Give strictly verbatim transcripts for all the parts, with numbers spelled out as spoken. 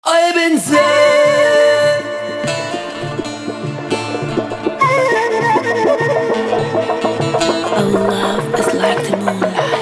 Aya benzer. Oh, love is like the moonlight.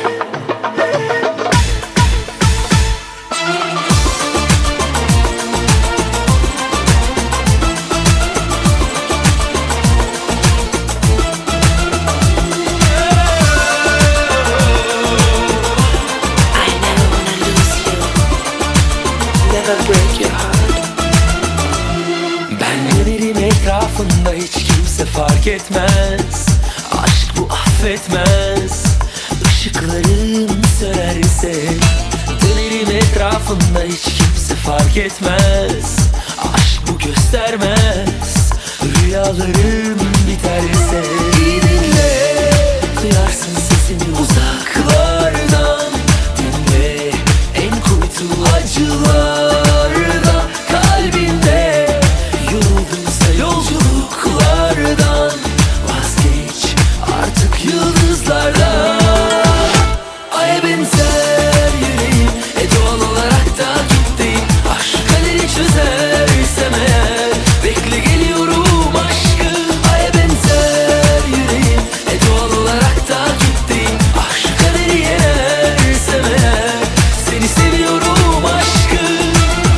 I never wanna lose you. Never break your heart. Ben dönerim etrafında, hiç kimse fark etmez. Aşk bu affetmez. Işıklarım sönerse dönerim etrafında, hiç kimse fark etmez. Aşk bu göstermez. Rüyalarım biterse iyi dinle, duyarsın sesini uzaklardan. Dinle en kuytu acılarda, kalbinde yoruldunsa yolculuklardan. Vazgeç artık yıldızlardan. Aya benzer yüreğim, e doğal olarak da gittim. Aşk kaderi çözersem eğer, bekle geliyorum aşkım. Aya benzer yüreğim, e doğal olarak da gittim. Aşk kaderi yenersem eğer, seni seviyorum aşkım.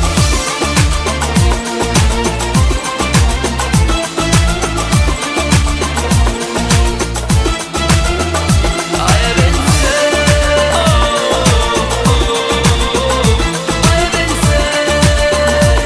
Aya benzer, aya benzer.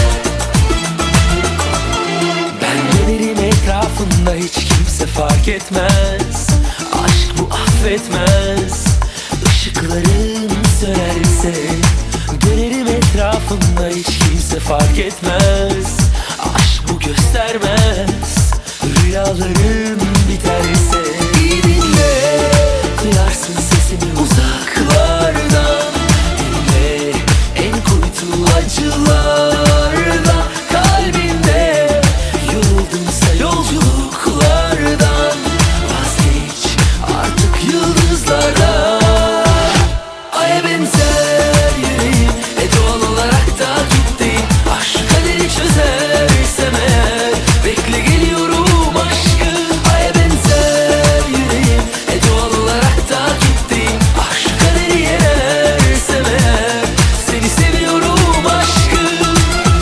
Ben dönerim etrafında, hiç kimse fark etmez. Aşk bu affetmez. Işıklarım sönerse dönerim etrafında, hiç kimse fark etmez. Aşk bu göstermez. Rüyalarım biterse iyi dinle, duyarsın sesimi uzaklardan. Dinle en kuytu acılarda, kalbinde yoruldunsa yolculuklardan. Vazgeç artık yıldızlardan. Aya benzer yüreğim, e doğal olarak da gittim. Aşk kaderi çözersem eğer, bekle geliyorum aşkım. Aya benzer yüreğim, e doğal olarak da gittim. Aşk kaderi yenersem eğer, seni seviyorum aşkım.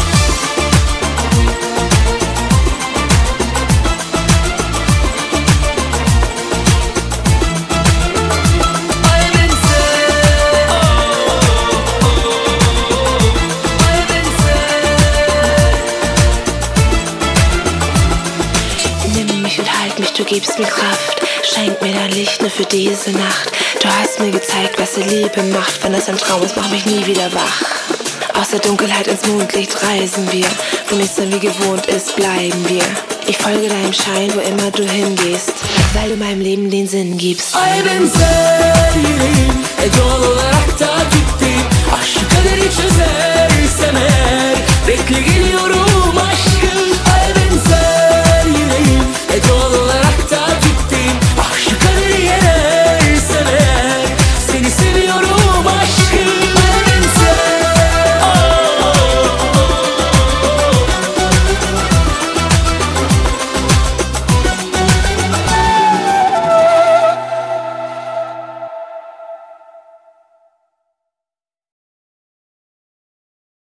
Aya benzer, aya benzer. Nimm mich und halt mich, du gibst mir Kraft. Schenk mir dein Licht nur für diese Nacht. Du hast mir gezeigt, was die Liebe macht. Wenn es ein Traum ist, mach mich nie wieder wach. Aus der Dunkelheit ins Mondlicht reisen wir. Wo nichts mehr wie gewohnt ist, bleiben wir. Ich folge deinem Schein, wo immer du hingehst, weil du meinem Leben den Sinn gibst. Aya benzer yüreğim, e doğal olarak da gittim. Aşk kaderi çözer